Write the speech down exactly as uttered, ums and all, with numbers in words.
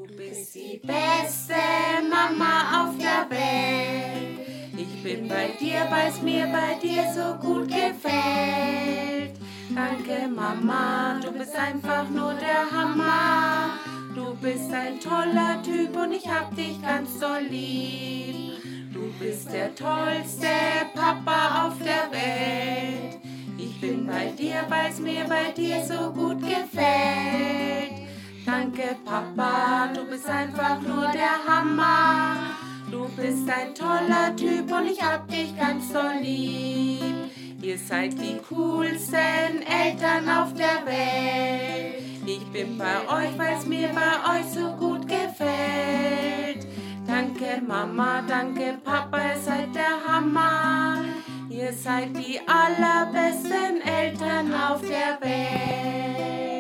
bist die beste Mama auf der Welt. Ich bin bei dir, weil's mir bei dir so gut gefällt. Danke Mama, du bist einfach nur der Hammer. Du bist ein toller Typ und ich hab dich ganz doll lieb. Du bist der tollste Papa auf der Welt. Ich bin bei dir, weil's mir bei dir so gut gefällt. Danke Papa, du bist einfach nur der Hammer. Du bist ein toller Typ und ich hab dich ganz doll lieb. Ihr seid die coolsten Eltern auf der Welt. Ich bin bei euch, weil's mir bei euch so gut gefällt. Danke Mama, danke Papa, ihr seid der Hammer. Ihr seid die allerbesten Eltern auf der Welt.